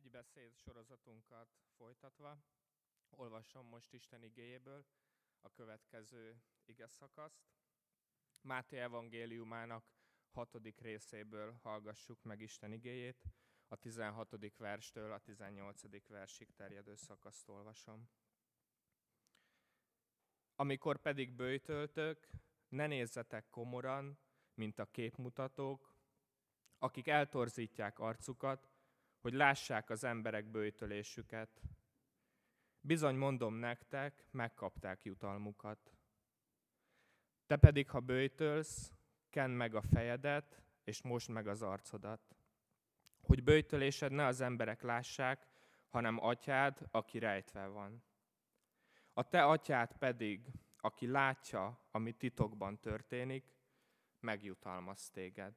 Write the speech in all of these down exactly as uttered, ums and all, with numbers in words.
Hegyi beszéd sorozatunkat folytatva, olvasom most Isten igéjéből a következő igeszakaszt. Máté evangéliumának hatodik részéből hallgassuk meg Isten igéjét, a tizenhatodik verstől a tizennyolcadik versig terjedő szakaszt olvasom. Amikor pedig böjtöltök, ne nézzetek komoran, mint a képmutatók, akik eltorzítják arcukat, hogy lássák az emberek böjtölésüket. Bizony mondom nektek, megkapták jutalmukat. Te pedig, ha böjtölsz, kend meg a fejedet, és mosd meg az arcodat, hogy böjtölésed ne az emberek lássák, hanem atyád, aki rejtve van. A te atyád pedig, aki látja, ami titokban történik, megjutalmaz téged.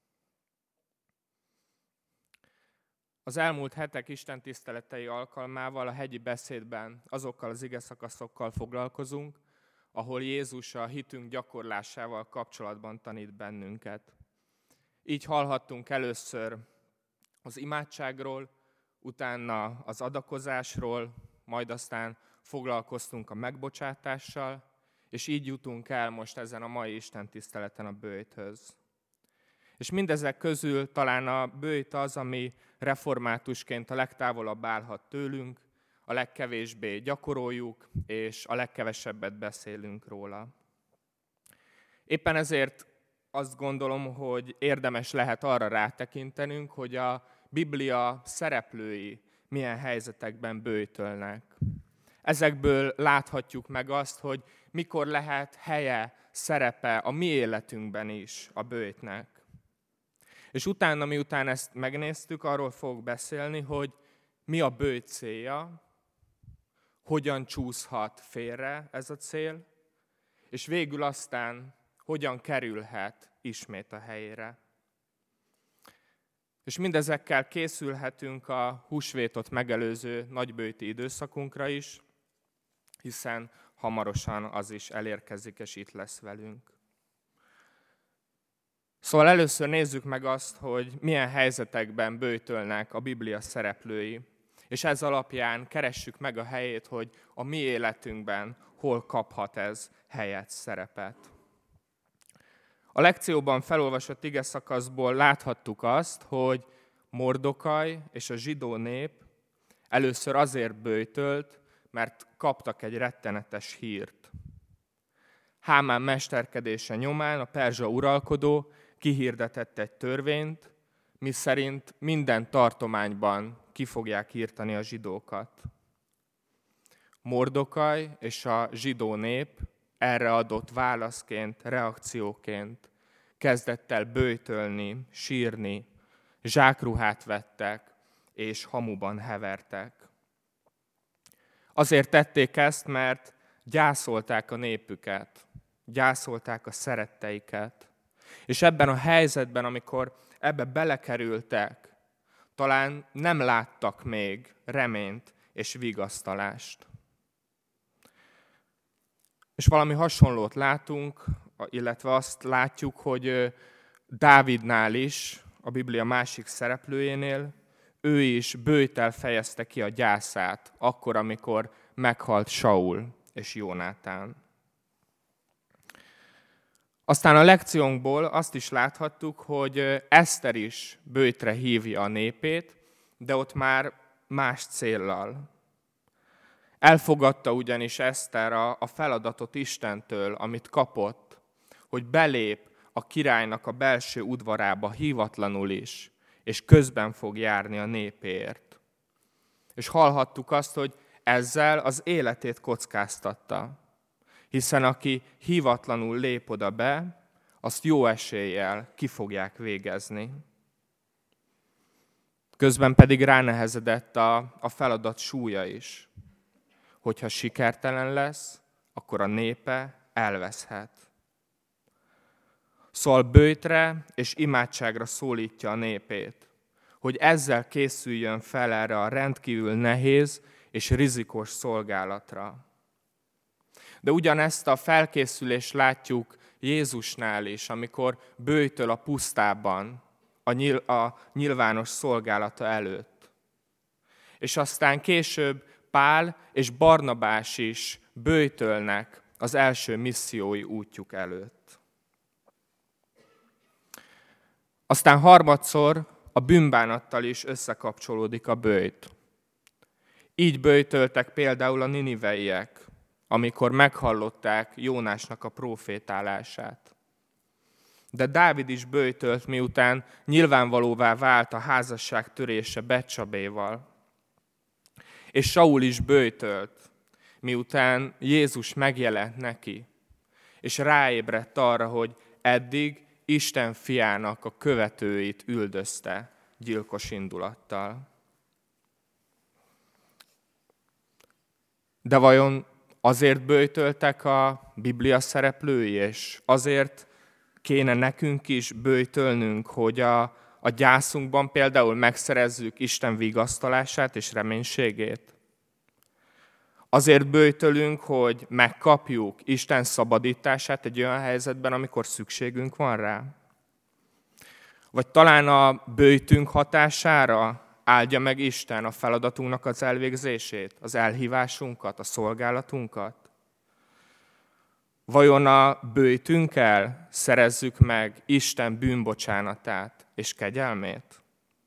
Az elmúlt hetek istentiszteletei alkalmával a hegyi beszédben azokkal az igeszakaszokkal foglalkozunk, ahol Jézus a hitünk gyakorlásával kapcsolatban tanít bennünket. Így hallhattunk először az imádságról, utána az adakozásról, majd aztán foglalkoztunk a megbocsátással, és így jutunk el most ezen a mai istentiszteleten a böjthöz. És mindezek közül talán a böjt az, ami reformátusként a legtávolabb állhat tőlünk, a legkevésbé gyakoroljuk, és a legkevesebbet beszélünk róla. Éppen ezért azt gondolom, hogy érdemes lehet arra rátekintenünk, hogy a Biblia szereplői milyen helyzetekben böjtölnek. Ezekből láthatjuk meg azt, hogy mikor lehet helye, szerepe a mi életünkben is a böjtnek. És utána, miután ezt megnéztük, arról fogok beszélni, hogy mi a böjt célja, hogyan csúszhat félre ez a cél, és végül aztán hogyan kerülhet ismét a helyére. És mindezekkel készülhetünk a húsvétot megelőző nagyböjti időszakunkra is, hiszen hamarosan az is elérkezik, és itt lesz velünk. Szóval először nézzük meg azt, hogy milyen helyzetekben böjtölnek a Biblia szereplői, és ez alapján keressük meg a helyét, hogy a mi életünkben hol kaphat ez helyet, szerepet. A lekcióban felolvasott igeszakaszból láthattuk azt, hogy Mordokaj és a zsidó nép először azért böjtölt, mert kaptak egy rettenetes hírt. Hámán mesterkedése nyomán a perzsa uralkodó kihirdetett egy törvényt, miszerint minden tartományban ki fogják írtani a zsidókat. Mordokaj és a zsidó nép erre adott válaszként, reakcióként kezdett el böjtölni, sírni, zsákruhát vettek és hamuban hevertek. Azért tették ezt, mert gyászolták a népüket, gyászolták a szeretteiket, és ebben a helyzetben, amikor ebbe belekerültek, talán nem láttak még reményt és vigasztalást. És valami hasonlót látunk, illetve azt látjuk, hogy Dávidnál is, a Biblia másik szereplőjénél, ő is böjttel fejezte ki a gyászát, akkor, amikor meghalt Saul és Jónátán. Aztán a lekciónkból azt is láthattuk, hogy Eszter is böjtre hívja a népét, de ott már más céllal. Elfogadta ugyanis Eszter a feladatot Istentől, amit kapott, hogy belép a királynak a belső udvarába hívatlanul is, és közben fog járni a népért. És hallhattuk azt, hogy ezzel az életét kockáztatta. Hiszen aki hívatlanul lép oda be, azt jó eséllyel ki fogják végezni. Közben pedig ránehezedett a, a feladat súlya is. Hogyha sikertelen lesz, akkor a népe elveszhet. Szóval böjtre és imádságra szólítja a népét, hogy ezzel készüljön fel erre a rendkívül nehéz és rizikós szolgálatra. De ugyanezt a felkészülést látjuk Jézusnál is, amikor böjtöl a pusztában, a, nyil, a nyilvános szolgálata előtt. És aztán később Pál és Barnabás is böjtölnek az első missziói útjuk előtt. Aztán harmadszor a bűnbánattal is összekapcsolódik a böjt. Így böjtöltek például a niniveiek, amikor meghallották Jónásnak a prófétálását. De Dávid is böjtölt, miután nyilvánvalóvá vált a házasság törése Betcsabéval. És Saul is böjtölt, miután Jézus megjelent neki, és ráébredt arra, hogy eddig Isten fiának a követőit üldözte gyilkos indulattal. De vajon azért böjtöltek a Biblia szereplői, és azért kéne nekünk is böjtölnünk, hogy a, a gyászunkban például megszerezzük Isten vigasztalását és reménységét? Azért böjtölünk, hogy megkapjuk Isten szabadítását egy olyan helyzetben, amikor szükségünk van rá? Vagy talán a böjtünk hatására áldja meg Isten a feladatunknak az elvégzését, az elhívásunkat, a szolgálatunkat? Vajon a böjtünkkel szerezzük meg Isten bűnbocsánatát és kegyelmét?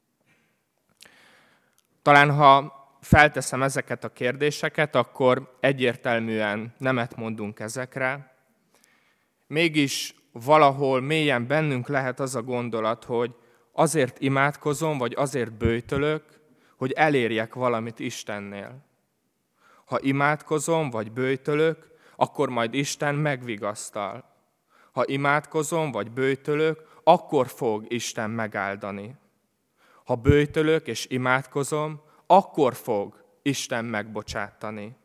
Talán ha felteszem ezeket a kérdéseket, akkor egyértelműen nemet mondunk ezekre. Mégis valahol mélyen bennünk lehet az a gondolat, hogy azért imádkozom, vagy azért böjtölök, hogy elérjek valamit Istennél. Ha imádkozom, vagy böjtölök, akkor majd Isten megvigasztal. Ha imádkozom, vagy böjtölök, akkor fog Isten megáldani. Ha böjtölök és imádkozom, akkor fog Isten megbocsátani.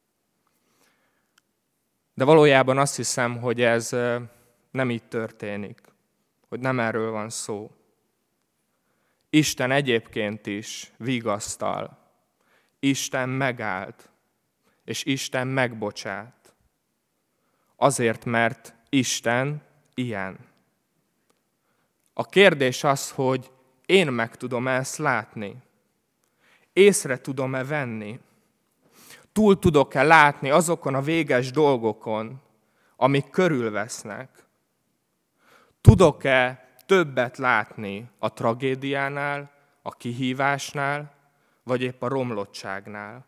De valójában azt hiszem, hogy ez nem így történik, hogy nem erről van szó. Isten egyébként is vigasztal, Isten megáld, és Isten megbocsát. Azért, mert Isten ilyen. A kérdés az, hogy én meg tudom ezt látni. Észre tudom-e venni? Túl tudok-e látni azokon a véges dolgokon, amik körülvesznek? Tudok-e többet látni a tragédiánál, a kihívásnál, vagy épp a romlottságnál?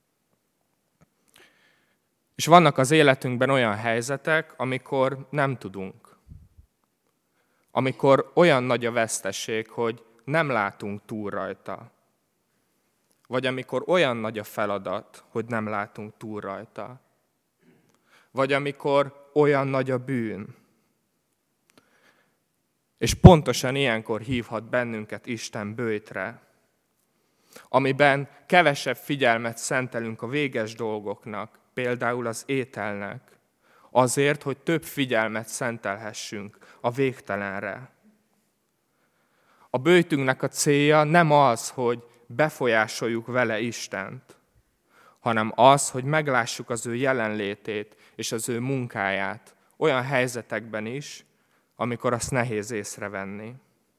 És vannak az életünkben olyan helyzetek, amikor nem tudunk. Amikor olyan nagy a veszteség, hogy nem látunk túl rajta. Vagy amikor olyan nagy a feladat, hogy nem látunk túl rajta. Vagy amikor olyan nagy a bűn. És pontosan ilyenkor hívhat bennünket Isten böjtre, amiben kevesebb figyelmet szentelünk a véges dolgoknak, például az ételnek, azért, hogy több figyelmet szentelhessünk a végtelenre. A böjtünknek a célja nem az, hogy befolyásoljuk vele Istent, hanem az, hogy meglássuk az ő jelenlétét és az ő munkáját olyan helyzetekben is, amikor azt nehéz észrevenni.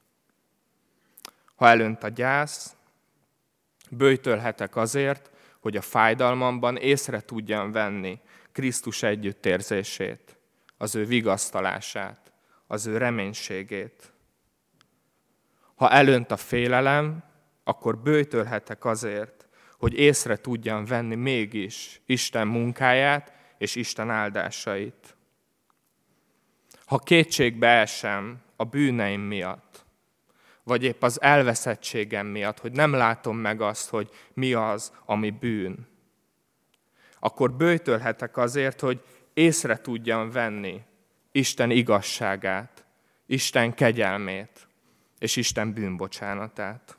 Ha elönt a gyász, böjtölhetek azért, hogy a fájdalmamban észre tudjam venni Krisztus együttérzését, az ő vigasztalását, az ő reménységét. Ha elönt a félelem, akkor böjtölhetek azért, hogy észre tudjam venni mégis Isten munkáját és Isten áldásait. Ha kétségbe esem a bűneim miatt, vagy épp az elveszettségem miatt, hogy nem látom meg azt, hogy mi az, ami bűn, akkor böjtölhetek azért, hogy észre tudjam venni Isten igazságát, Isten kegyelmét és Isten bűnbocsánatát.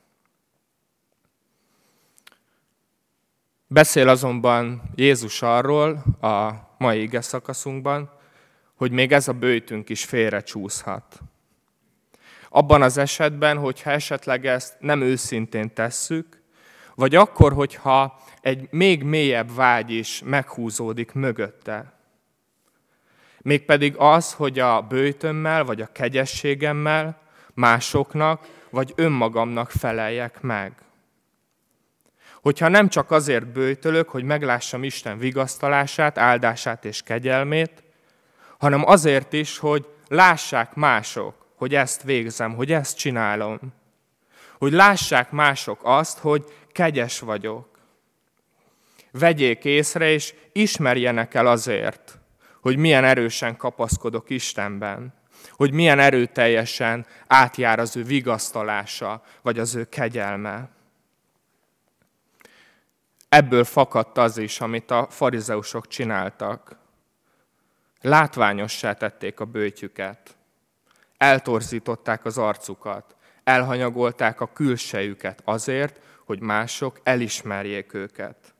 Beszél azonban Jézus arról a mai ige szakaszunkban, hogy még ez a böjtünk is félrecsúszhat. Abban az esetben, hogyha esetleg ezt nem őszintén tesszük, vagy akkor, hogyha egy még mélyebb vágy is meghúzódik mögötte. Mégpedig az, hogy a böjtömmel, vagy a kegyességemmel másoknak, vagy önmagamnak feleljek meg. Hogyha nem csak azért böjtölök, hogy meglássam Isten vigasztalását, áldását és kegyelmét, hanem azért is, hogy lássák mások, hogy ezt végzem, hogy ezt csinálom. Hogy lássák mások azt, hogy kegyes vagyok. Vegyék észre, és ismerjenek el azért, hogy milyen erősen kapaszkodok Istenben, hogy milyen erőteljesen átjár az ő vigasztalása, vagy az ő kegyelme. Ebből fakadt az is, amit a farizeusok csináltak. Látványossá tették a böjtjüket, eltorzították az arcukat, elhanyagolták a külsejüket azért, hogy mások elismerjék őket.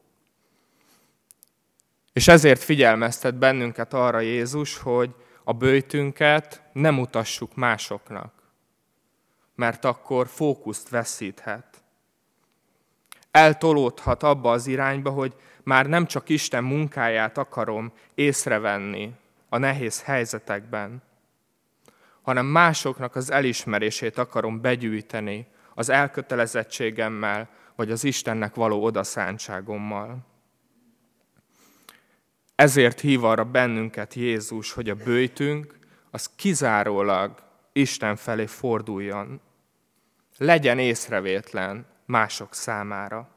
És ezért figyelmeztet bennünket arra Jézus, hogy a böjtünket nem mutassuk másoknak, mert akkor fókuszt veszíthet. Eltolódhat abba az irányba, hogy már nem csak Isten munkáját akarom észrevenni a nehéz helyzetekben, hanem másoknak az elismerését akarom begyűjteni az elkötelezettségemmel, vagy az Istennek való odaszántságommal. Ezért hív arra bennünket Jézus, hogy a böjtünk az kizárólag Isten felé forduljon. Legyen észrevétlen mások számára.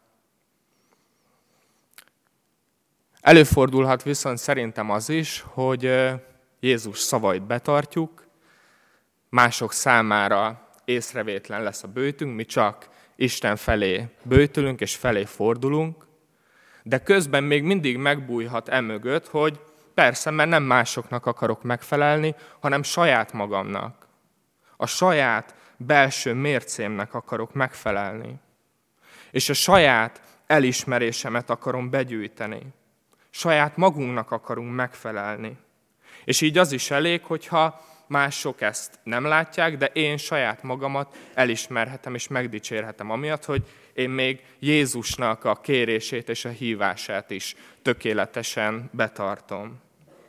Előfordulhat viszont szerintem az is, hogy Jézus szavait betartjuk, mások számára észrevétlen lesz a böjtünk, mi csak Isten felé böjtölünk és felé fordulunk, de közben még mindig megbújhat emögött, hogy persze, mert nem másoknak akarok megfelelni, hanem saját magamnak. A saját belső mércémnek akarok megfelelni. És a saját elismerésemet akarom begyűjteni. Saját magunknak akarunk megfelelni. És így az is elég, hogyha mások ezt nem látják, de én saját magamat elismerhetem és megdicsérhetem, amiatt, hogy én még Jézusnak a kérését és a hívását is tökéletesen betartom.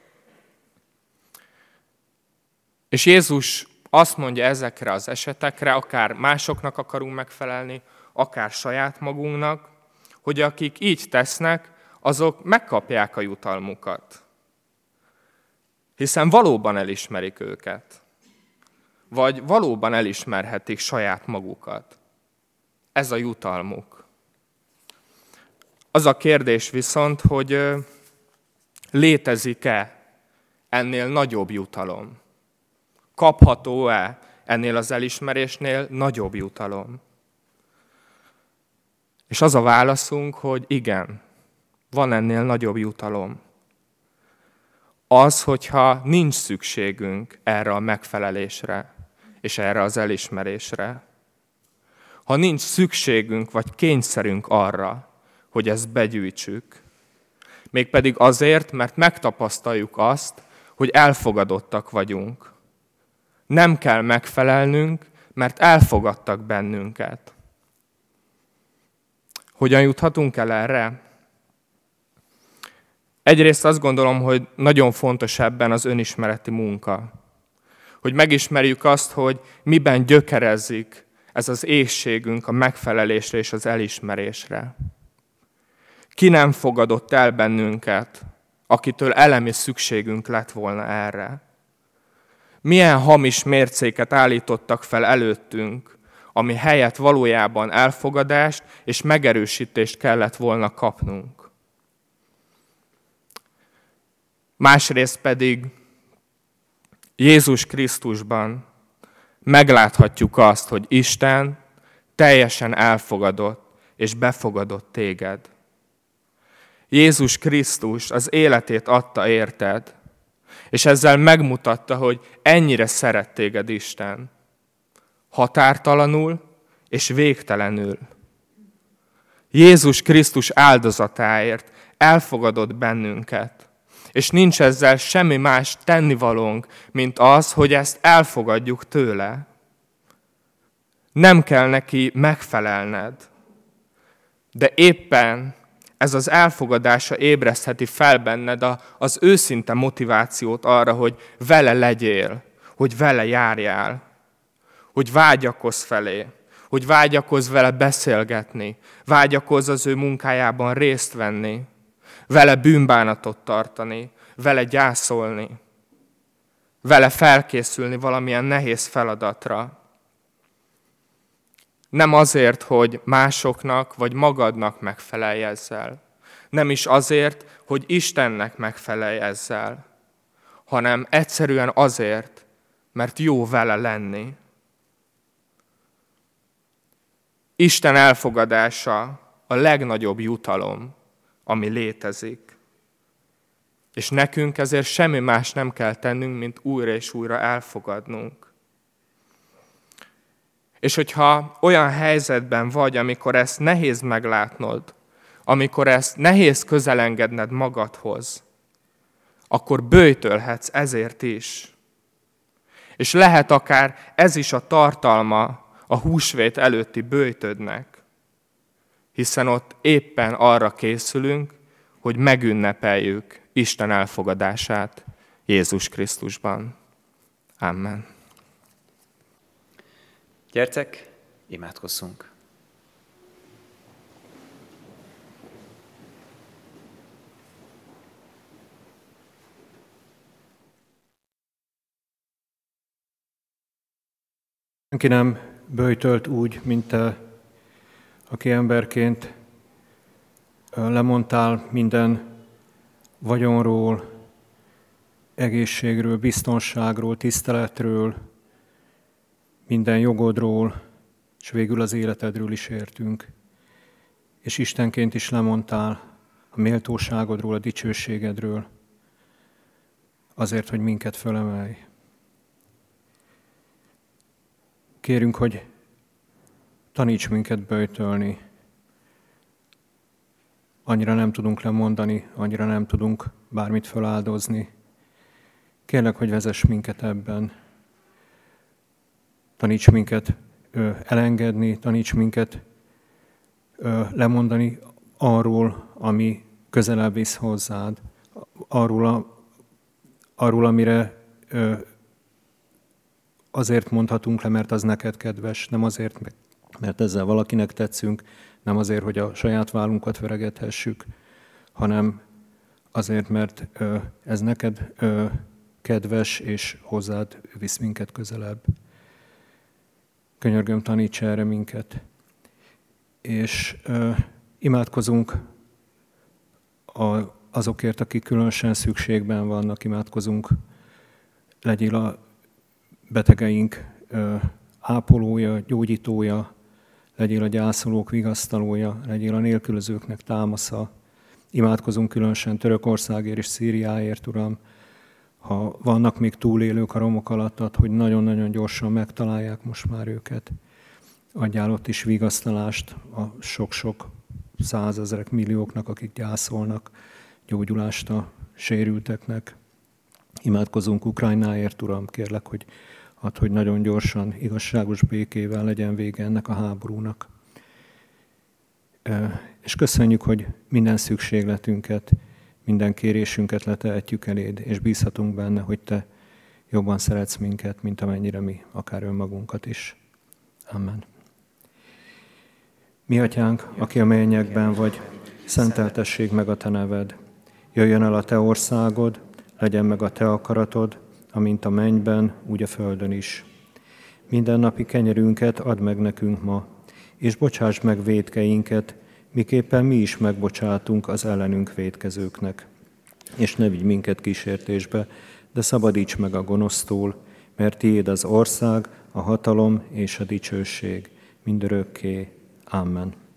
És Jézus azt mondja ezekre az esetekre, akár másoknak akarunk megfelelni, akár saját magunknak, hogy akik így tesznek, azok megkapják a jutalmukat. Hiszen valóban elismerik őket. Vagy valóban elismerhetik saját magukat. Ez a jutalmuk. Az a kérdés viszont, hogy létezik-e ennél nagyobb jutalom? Kapható-e ennél az elismerésnél nagyobb jutalom? És az a válaszunk, hogy igen, van ennél nagyobb jutalom. Az, hogyha nincs szükségünk erre a megfelelésre, és erre az elismerésre. Ha nincs szükségünk, vagy kényszerünk arra, hogy ezt begyűjtsük. Mégpedig azért, mert megtapasztaljuk azt, hogy elfogadottak vagyunk. Nem kell megfelelnünk, mert elfogadtak bennünket. Hogyan juthatunk el erre? Egyrészt azt gondolom, hogy nagyon fontos ebben az önismereti munka. Hogy megismerjük azt, hogy miben gyökerezik ez az éhségünk a megfelelésre és az elismerésre. Ki nem fogadott el bennünket, akitől elemi szükségünk lett volna erre? Milyen hamis mércéket állítottak fel előttünk, ami helyett valójában elfogadást és megerősítést kellett volna kapnunk? Másrészt pedig Jézus Krisztusban megláthatjuk azt, hogy Isten teljesen elfogadott és befogadott téged. Jézus Krisztus az életét adta érted, és ezzel megmutatta, hogy ennyire szeret téged Isten. Határtalanul és végtelenül. Jézus Krisztus áldozatáért elfogadott bennünket, és nincs ezzel semmi más tennivalónk, mint az, hogy ezt elfogadjuk tőle. Nem kell neki megfelelned, de éppen ez az elfogadása ébresztheti fel benned az őszinte motivációt arra, hogy vele legyél, hogy vele járjál, hogy vágyakozz felé, hogy vágyakozz vele beszélgetni, vágyakozz az ő munkájában részt venni, vele bűnbánatot tartani, vele gyászolni, vele felkészülni valamilyen nehéz feladatra. Nem azért, hogy másoknak vagy magadnak megfelelj ezzel. Nem is azért, hogy Istennek megfelelj ezzel, hanem egyszerűen azért, mert jó vele lenni. Isten elfogadása a legnagyobb jutalom, ami létezik. És nekünk ezért semmi más nem kell tennünk, mint újra és újra elfogadnunk. És hogyha olyan helyzetben vagy, amikor ezt nehéz meglátnod, amikor ezt nehéz közelengedned magadhoz, akkor böjtölhetsz ezért is. És lehet akár ez is a tartalma a húsvét előtti böjtödnek, hiszen ott éppen arra készülünk, hogy megünnepeljük Isten elfogadását Jézus Krisztusban. Amen. Gyertek, imádkozzunk! Senki nem böjtölt úgy, mint te, aki emberként lemondtál minden vagyonról, egészségről, biztonságról, tiszteletről, minden jogodról, és végül az életedről is értünk. És Istenként is lemondtál a méltóságodról, a dicsőségedről, azért, hogy minket fölemelj. Kérünk, hogy taníts minket böjtölni. Annyira nem tudunk lemondani, annyira nem tudunk bármit feláldozni. Kérlek, hogy vezess minket ebben. Taníts minket ö, elengedni, taníts minket ö, lemondani arról, ami közelebb visz hozzád, arról, a, arról amire ö, azért mondhatunk le, mert az neked kedves, nem azért, mert ezzel valakinek tetszünk, nem azért, hogy a saját vállunkat veregethessük, hanem azért, mert ö, ez neked ö, kedves, és hozzád visz minket közelebb. Könyörgöm, taníts erre minket. És ö, imádkozunk a, azokért, akik különösen szükségben vannak, imádkozunk, legyél a betegeink ö, ápolója, gyógyítója, legyél a gyászolók vigasztalója, legyél a nélkülözőknek támasza. Imádkozunk különösen Törökországért és Szíriáért, Uram, ha vannak még túlélők a romok alatt, hogy nagyon-nagyon gyorsan megtalálják most már őket. Adjál ott is vigasztalást a sok-sok százezrek, millióknak, akik gyászolnak, gyógyulást a sérülteknek. Imádkozunk Ukrajnáért, Uram, kérlek, hogy add, hogy nagyon gyorsan, igazságos békével legyen vége ennek a háborúnak. És köszönjük, hogy minden szükségletünket, minden kérésünket letehetjük eléd, és bízhatunk benne, hogy te jobban szeretsz minket, mint amennyire mi, akár önmagunkat is. Amen. Mi atyánk, aki a mennyekben vagy, szenteltessék meg a te neved. Jöjjön el a te országod, legyen meg a te akaratod, amint a mennyben, úgy a földön is. Mindennapi kenyerünket add meg nekünk ma, és bocsáss meg vétkeinket, miképpen mi is megbocsátunk az ellenünk vétkezőknek. És ne vigy minket kísértésbe, de szabadíts meg a gonosztól, mert tiéd az ország, a hatalom és a dicsőség mindörökké. Amen.